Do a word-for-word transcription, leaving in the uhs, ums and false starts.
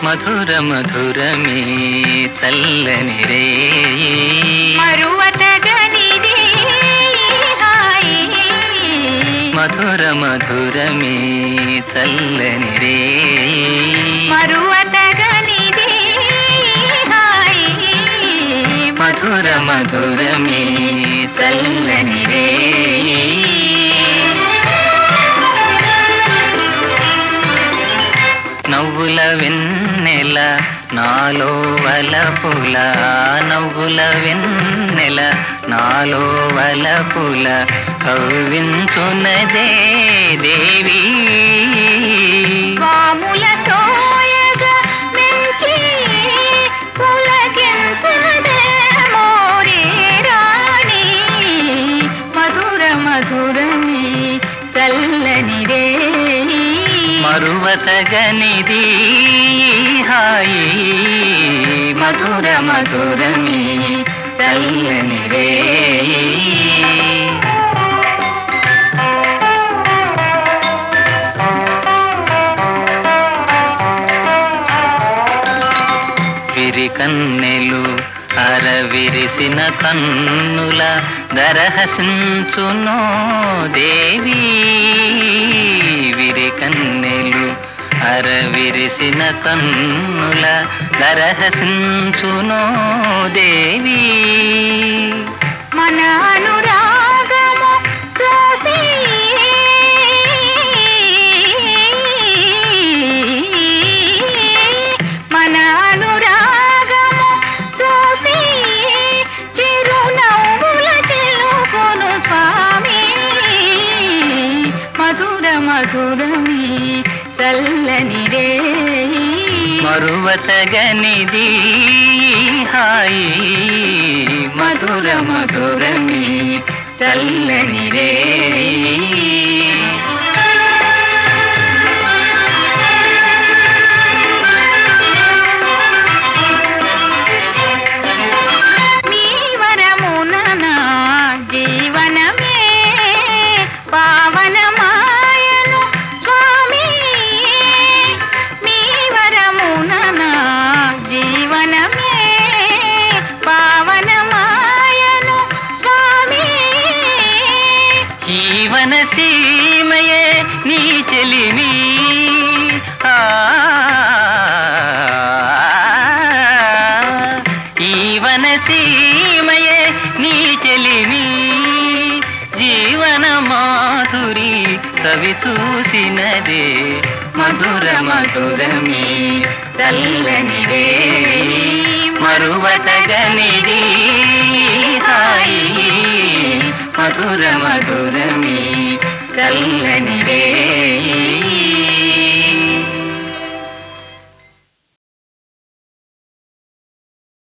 మధుర మధురమే చల్లని రేయి మరువతగనిది హాయి మధుర మధురమే చల్లని రేయి మరువతగనిది హాయి మధుర మధురమే చల్లని రేయి నవ్వుల వెన్నెల నాలో వలపుల నవ్వుల వెన్నెల నాలో వలపుల కవ్వించునదే దేవి స్వాముల సోయగా మెంచి పులకించునదే మోరే రాణి మధుర మధురమే చల్లని రేయి మరువతగనిది హాయి మధుర మధురమే చల్లని రేయి విరి కన్నెలు అరవిరిసిన కన్నుల దరహసించునో దేవి విరి కన్నెలు అరవిరిసిన కన్నుల దరహసించునో దేవి మన అనురాగము చూసి మన అనురాగము చూసి చిరునవ్వుల చిలుకును స్వామి మధుర మధురమే చల్లని రేయి మరువతగనిది హాయి మధుర మధురమే చల్లని రేయి మీ వరమున నా జీవనమే పావనమాయను స్వామి మీ వరమున నా జీవనమే పావనమాయను స్వామి జీవన సీమయే నీ చెలిమి ఆ జీవన సీమయే నీ చెలిమి జీవన మాధురి కవి చూసినదే మధుర మధురమే చల్లని రేయి మరువతగనిది హాయి మధుర మధురమే చల్లని